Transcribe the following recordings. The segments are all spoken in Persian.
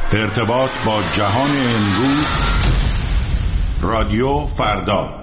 ارتباط با جهان امروز، رادیو فردا.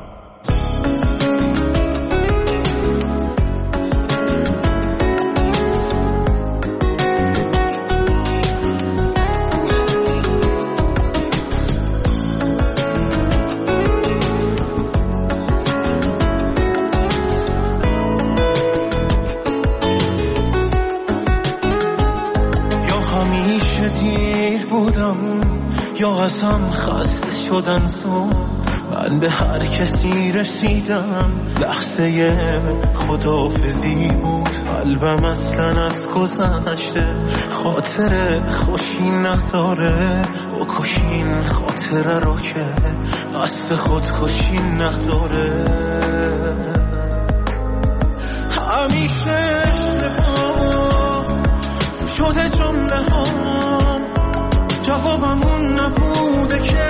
یا ازم خسته شدن زود، من به هر کسی رسیدم لحظه خداحافظی بود. قلبم اصلا از گذشته خاطر خوشی نداره، بکشین خاطره رو که قصد خودکشی نداره. همیشه اشتباه شده جمله ها، جوابمون نبوده که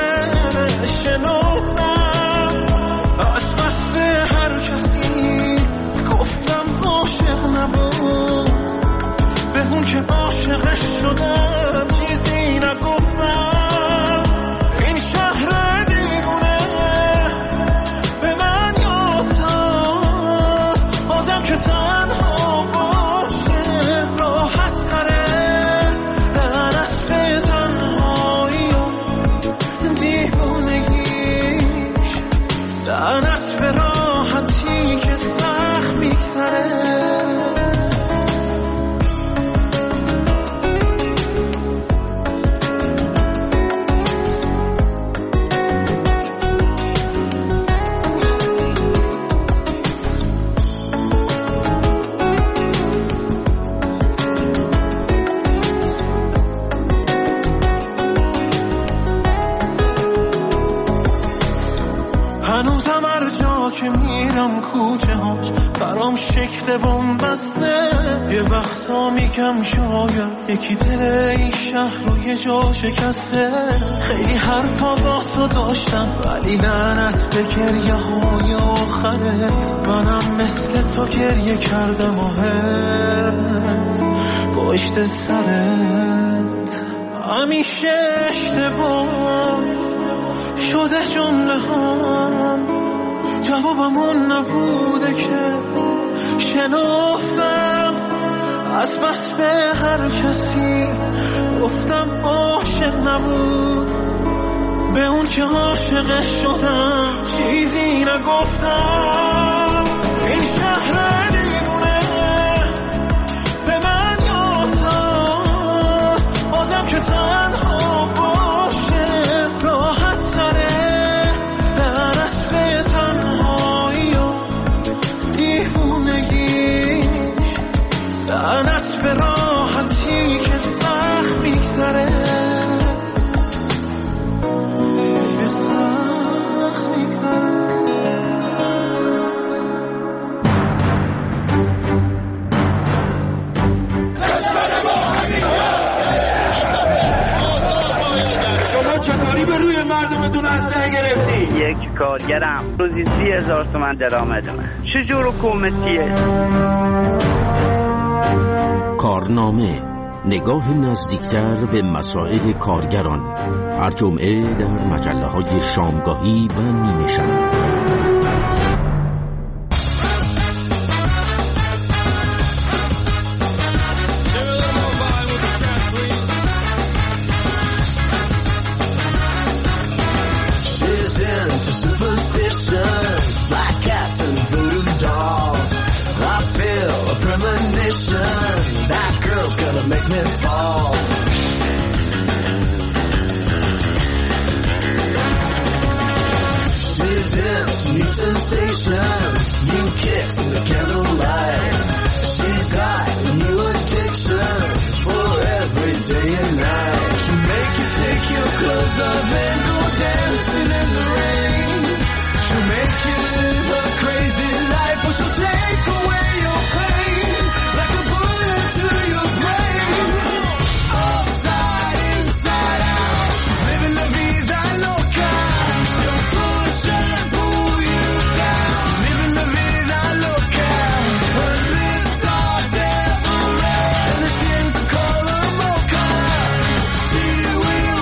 شنفتم از بس به هر کسی گفتم عاشق نبود، به اون که عاشقش شدم چیزی نگفتم. این شهر دیوونه به من یاد داد آدم که تنها باشه راحت تره. لعنت به راحتی که سخت میگذره. هنوزم هر جا که میرم کوچه هاش برام شکل بن‌بسته. یه وقتا میگم شاید یکی دل این شهر رو یه جا شکسته. خیلی حرفا با تو داشتم ولی لعنت به گریه های آخرت. منم مثل تو گریه کردم و پشت سرت. همیشه اشتباه شده جمله هم، جوابمون نبوده که شنفتم از بس به هر کسی گفتم عاشق نبود، به اون که عاشقش شدم چیزی نگفتم. این شهر دیوونه به من یاد داد آدم که تنها باشه راحت تره. لعنت به تنهایی و دیوونگیش، لعنت به راحتی که سخت میگذره. روی مردمتون اسلحه گرفتی؟ یک کارگرم روزی 30,000 تومان درآمد من. چجور حکومتیه؟ کارنامه، نگاه نزدیکتر به مسائل کارگران، هر جمعه در مجله‌های شامگاهی و نیمه شب. Make me fall. She's in new sensations, new kicks in the candlelight. She's got new addictions for every day and night. She'll make you take your clothes off and go dancing in the rain. She'll make you live a crazy life, or she'll take away your pain like a bullet to your brain. She will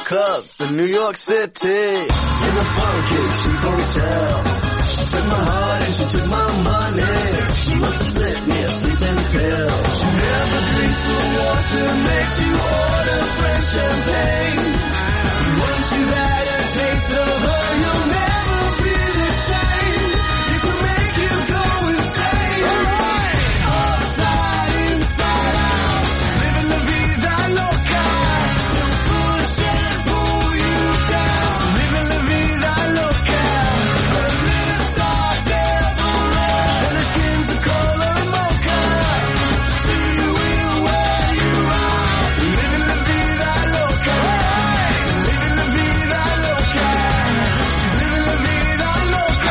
woke up in New York City in a funky cheap hotel. She took my heart and she took my money. She must have slipped me a sleeping pill. She never drinks the water, makes you order French champagne. Once you've had a taste of her, you'll never be the same. It will make you go insane. Alright, upside, inside out, living la vida loca. She'll push and pull you down, living la vida loca. Her lips are devil red and her skin's the color mocha. She will wear you out, living la vida loca. Living la vida loca. She's living la vida loca.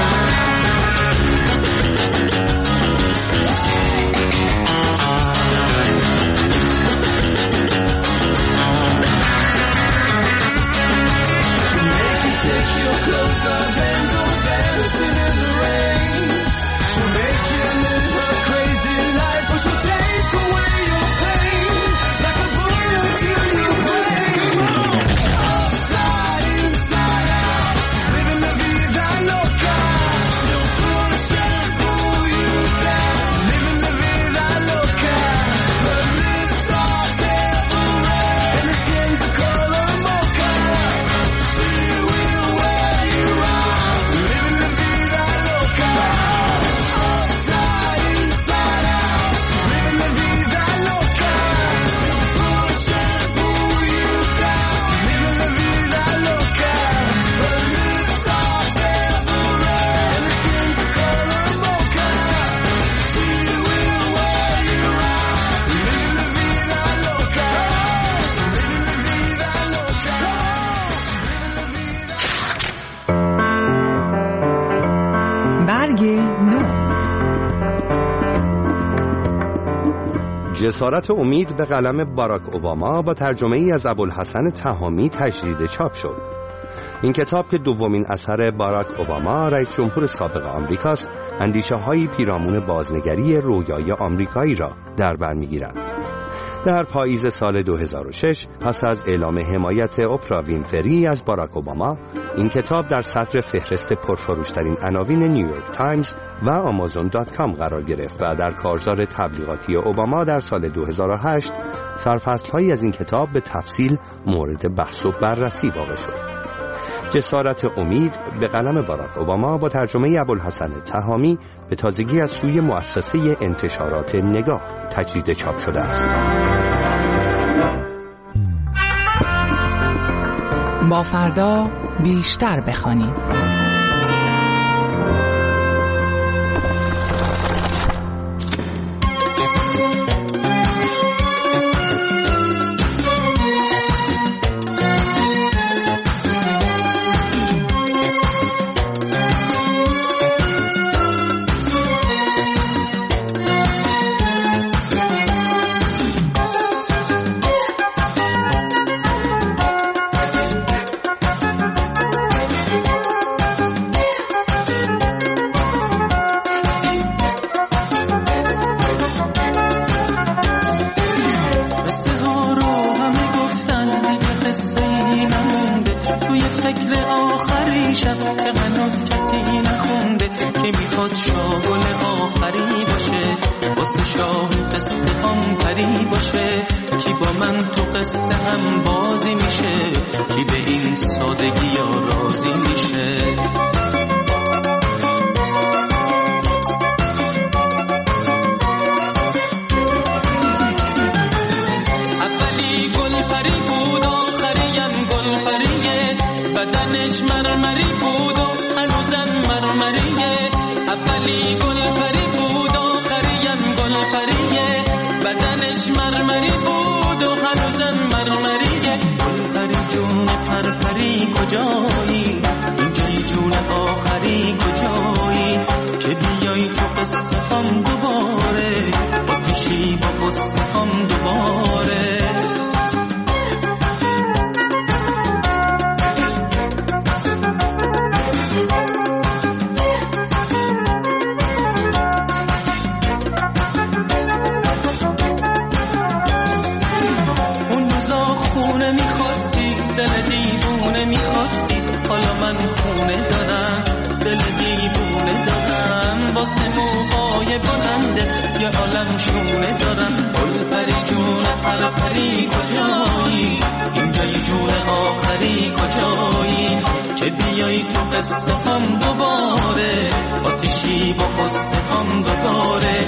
She'll make you take your clothes off and go dancing in the rain. She'll make you live a crazy life, or she'll take away your pain like a bullet to your brain. Upside, inside out, she's living la vida loca. She'll push and pull you down, living la vida loca. Her lips are devil red and her skin's the color mocha. She will wear you out, living la vida loca. Upside, inside out, she's living la vida loca. She'll push and pull you down, living la vida loca. Her lips are devil red and her skin's the color mocha. She will wear you out, living la vida loca. Living la vida loca. برگ نو. جسارت امید به قلم باراک اوباما با ترجمه ای از ابوالحسن تهامی تجدید چاپ شد. این کتاب که دومین اثر باراک اوباما رئیس جمهور سابق آمریکاست، اندیشه‌های پیرامون بازنگری رویای آمریکایی را در بر می‌گیرد. در پاییز سال 2006 پس از اعلام حمایت اپرا وینفری از باراک اوباما، این کتاب در صدر فهرست پرفروشترین عناوین نیویورک تایمز و آمازون.com قرار گرفت و در کارزار تبلیغاتی اوباما در سال 2008 سرفصل‌هایی از این کتاب به تفصیل مورد بحث و بررسی واقع شد. جسارت امید به قلم باراک اوباما با ترجمه ابوالحسن تهامی به تازگی از سوی مؤسسه انتشارات نگاه تجدید چاپ شده است. با فردا بیشتر بخوانید. اون روزا خونه میخواستی دل عالم شونه دارن. گل پری جون پر پری کجایی؟ اینجای جون آخری کجایی؟ که بیایی تو قصه هم دوباره، آتشی با قصه هم دوباره.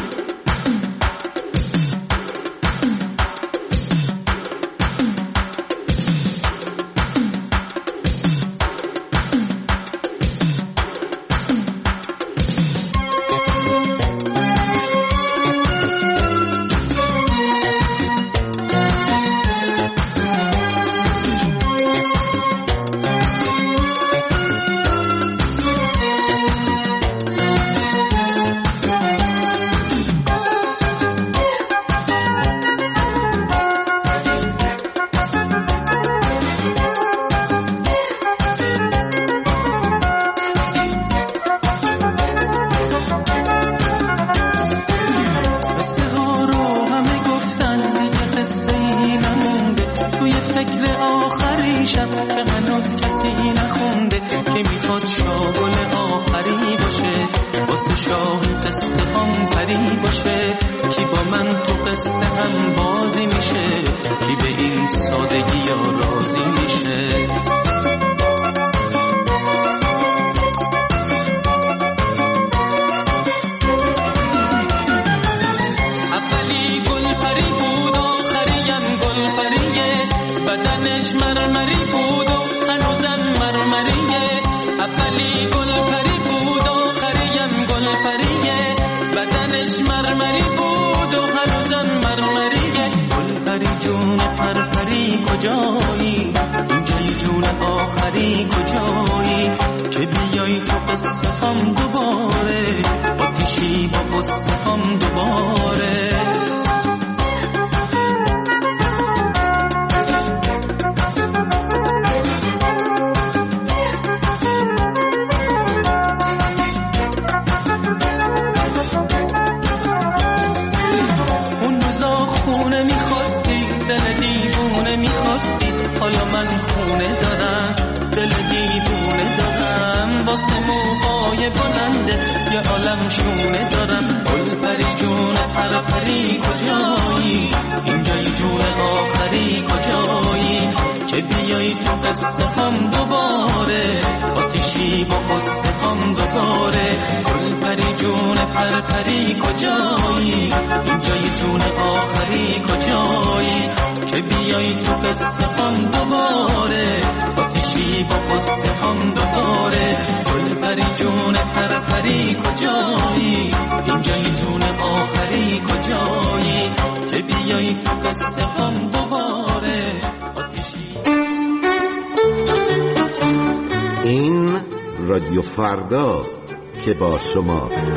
این رادیو فرداست که با شماست.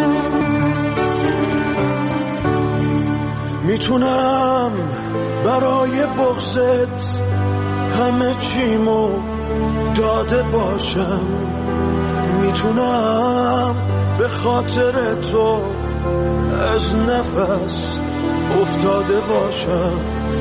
میتونم برای بغضت همه چیمو داده باشم، میتونم به خاطر تو از نفس افتاده باشم،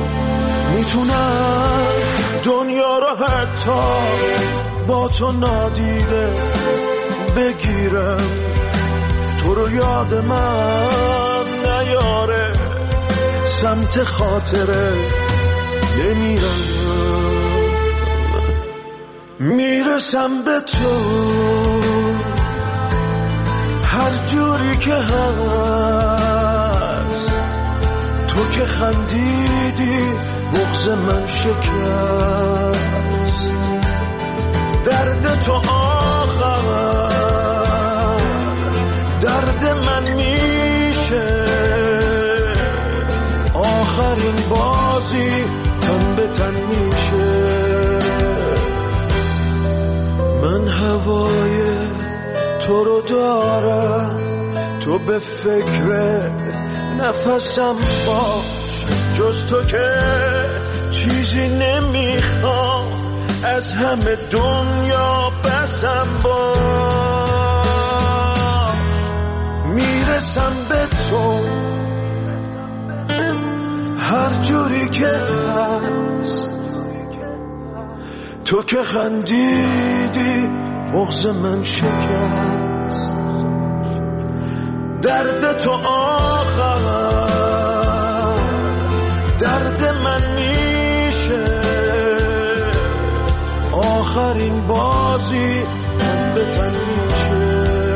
میتونم دنیا رو حتی با تو نادیده بگیرم، تو رو یاد من نیاره، سمت خاطره نمیرم، میرسم به تو هر جوری که هست، تو که خندیدی بغض من شکست، درد تو آخر درد من میشه، آخرین بازی تن به تن میشه، من هوای تو رو دارم، تو به فکر نفسم باش، جز تو که چیزی نمیخوام، از همه دنیا بسم باش، میرسم به تو هر جوری که هست، تو که خندیدی بغض من شکست، درد تو آخر درد من میشه، آخرین بازی تن به تن میشه.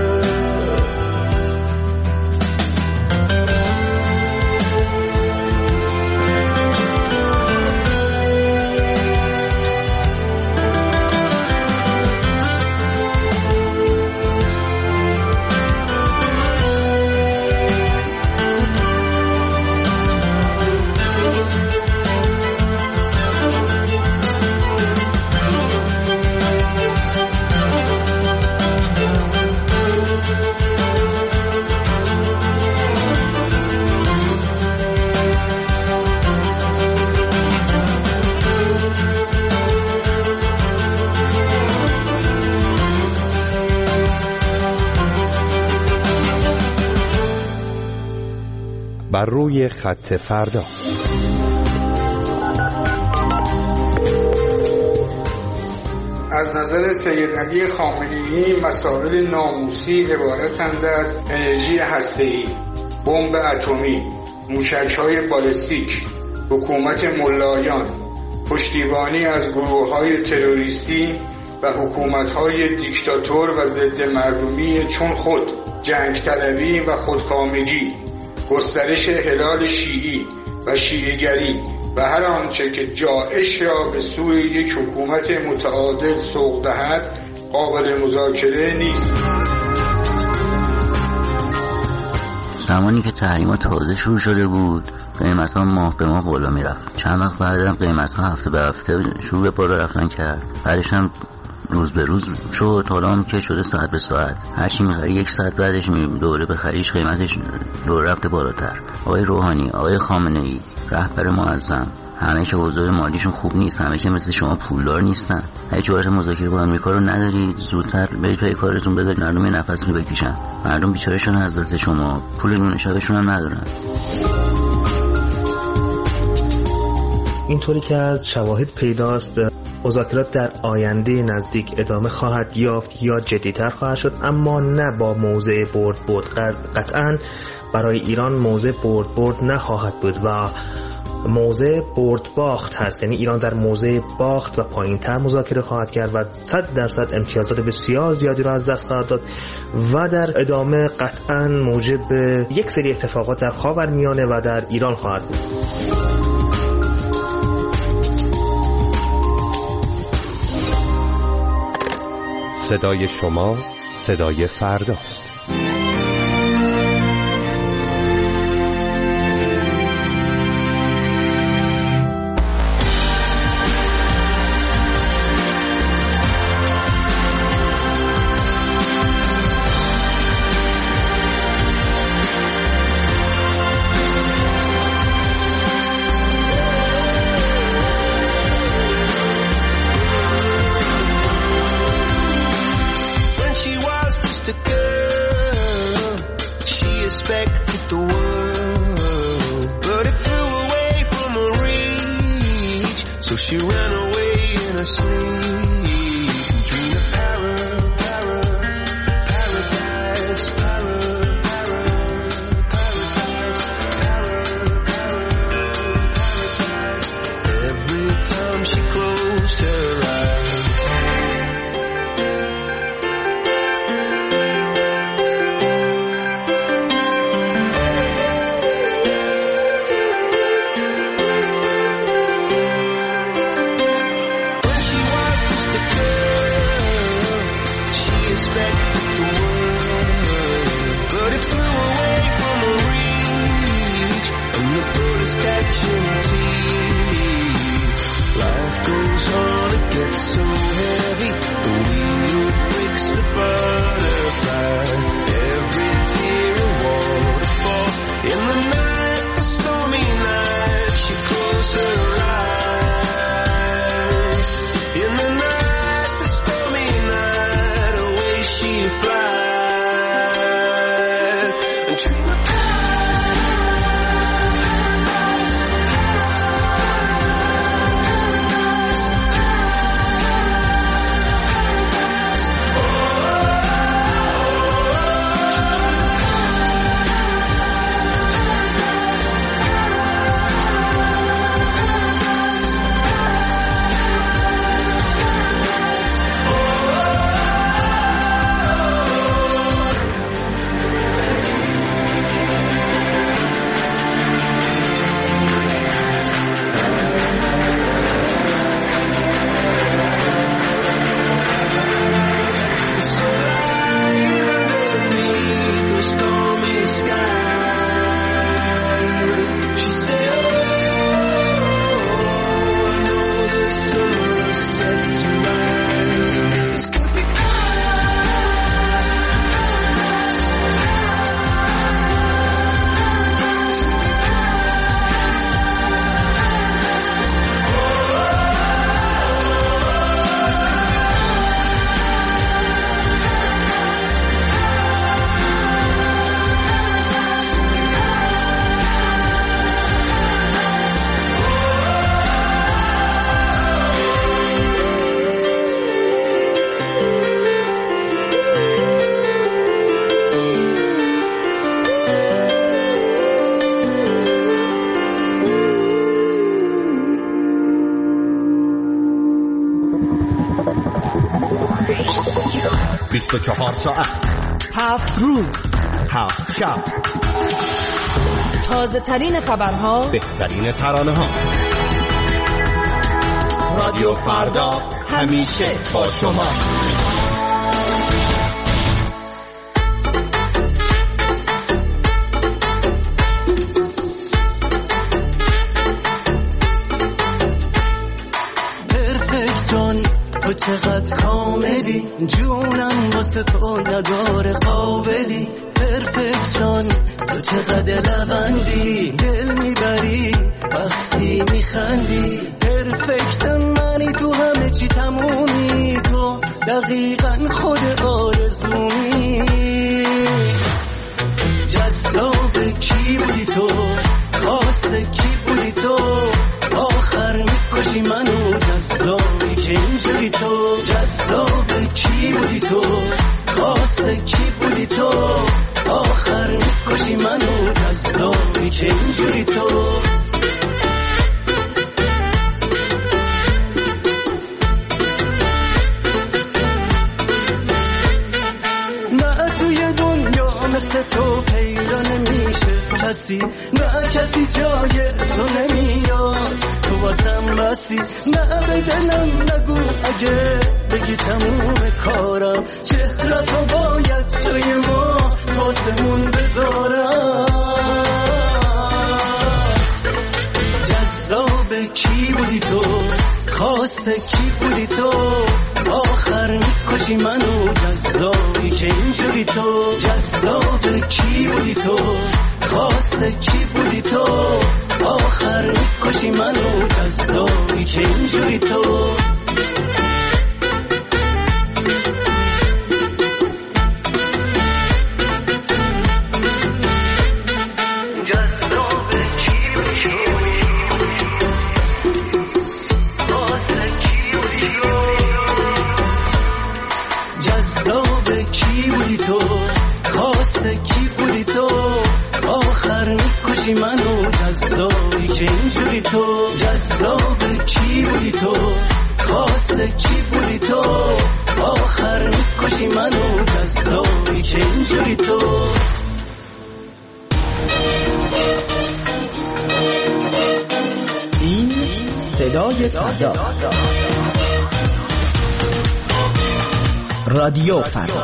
بر روی خط فردا. از نظر سید علی خامنه‌ای مسائل ناموسی عبارتند از انرژی هسته‌ای، بمب اتمی، موشک‌های بالستیک، حکومت ملایان، پشتیبانی از گروه‌های تروریستی و حکومت‌های دیکتاتور و ضد مردمی چون خود، جنگ طلبی و خودکامگی، گسترش هلال شیعی و شیعه‌گری و هر آنچه که جائش را به سوی یک حکومت متعادل سوق دهد قابل مذاکره نیست. زمانی که تحریمات تازه شروع شده بود قیمت‌ها ماه به ماه بالا می‌رفت. چند وقت بعد هم قیمت‌ها هفته به هفته شروع به بالا رفتن کرد. بعدش هم روز به روز شد، حالا هم که شده ساعت به ساعت. هرچی می‌خری یک ساعت بعدش دوره بخریش قیمتش دوره رفته بالاتر. آقای روحانی، آقای خامنه‌ای، رهبر معظم، همه که اوضاع مالیشون خوب نیست، همه که مثل شما پولدار نیستن. اگه جرأت مذاکره با آمریکا رو ندارید زودتر برید پای کارتون، بذارید مردم یه نفس رو بکشن. مردم بیچاره‌شون از دست شما، پول نون شبشون هم ندارن. اینطوری که از شواهد پیداست مذاکرات در آینده نزدیک ادامه خواهد یافت یا جدی‌تر خواهد شد، اما نه با موضع برد. قطعاً برای ایران موضع برد نخواهد بود و موضع برد باخت هست. یعنی ایران در موضع باخت و پایین‌تر مذاکره خواهد کرد و 100% امتیازات بسیار زیادی را از دست خواهد داد و در ادامه قطعاً موجب یک سری اتفاقات در خاورمیانه و در ایران خواهد بود. صدای شما صدای فرداست. 24 ساعت 7 روز 7 شب، تازه ترین خبرها، بهترین ترانه ها. رادیو فردا همیشه با شما. تو چقدر کاملی، جونم واسه تو نداره قابلی. پرفکت جان تو چقدر لبندی، دل میبری وقتی میخندی. پرفکت منی، تو همه چی تمومی، تو دقیقاً خود آرزومی. جذاب کی بودی تو، خاص کی بودی تو، آخر میکشی منو. جذابی که اینجوری تو، جذاب کی بودی تو، خاص کی بودی تو، آخر میکشی منو. جذابی که اینجوری تو. نه توی دنیا مثل تو پیدا نمیشه کسی، نه کسی جای تو نمیاد، تو واسم بسی. نه به دلم نگو اگه بگی تموم کارم، چهرتو باید جای ما واسمون بذارم. جذاب کی بودی تو، خاص کی بودی تو، آخر میکشی منو. جذابی که اینجوری تو، جذاب کی بودی تو، خاص کی بودی تو، آخر میکشی منو. جذابی که اینجوری تو. منو. جذابی که اینجوری تو، جذاب کی بودی تو، خاص کی بودی تو، آخر میکشی منو. جذابی که اینجوری تو. این صدای فردا، رادیو فردا.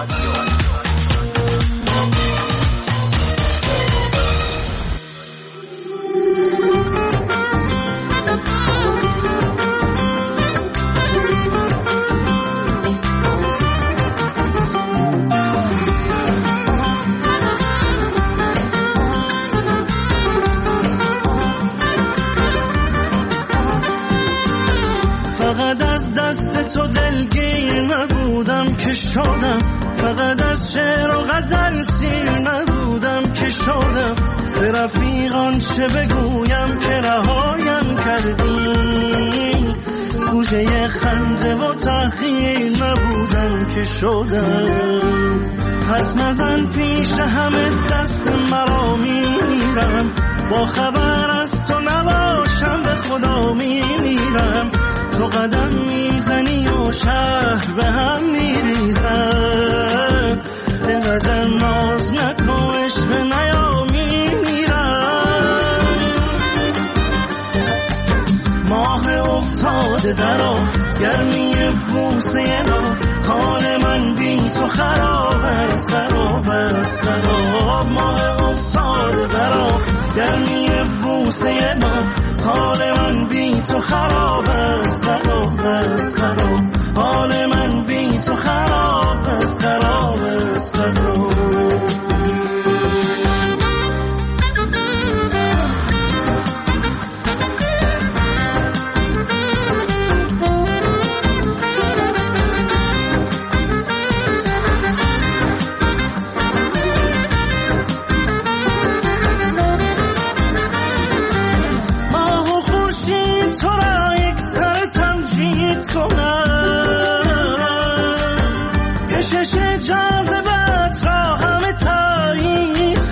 فقط از دست تو دلگیر نبودم که شدم، فقط از شعر و غزل سیر نبودم که شدم. به رفیقان چه بگویم که رهایم کردی، گوشه خنده و تحقیر نبودم که شدم. پس نزن پیش همه دست مرا میرم، با خبر از تو نباشم به خدا میمیرم. تو قدم میزنی و شهر به هم میریزن، اینقدر ناز نکن عشق نیا میمیرم. ماه افتاده درا گرمی بوسه نا، حال من بی تو خراب است خراب است خراب. ماه افتاده درا گرمی بوسه نا، حال من بی تو خراب است خراب است خراب. حال من بی تو خراب است خراب است خراب. کشش جاذبت را همه تایید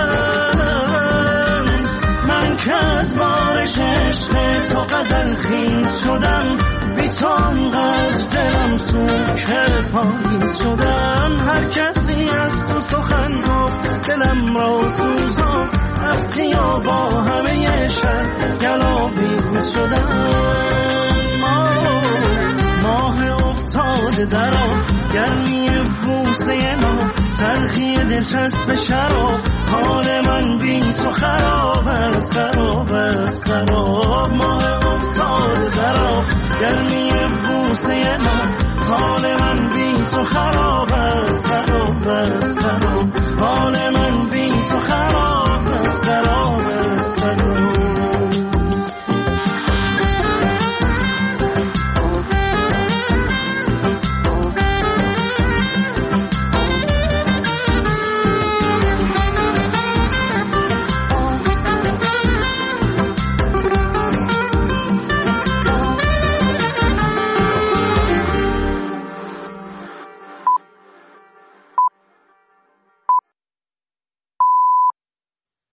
کنم، من که از بارش عشق تو غزل خیز شدم، بی تو آنقدر دلم سوک پایین شدن، هر کسی از تو سخن گفت دلم را سوزان، رفتی و با همه شهر گلاویز شدن. ماه افتاده در آب، گرمی بوسه ما، تلخی دلچسب شراب،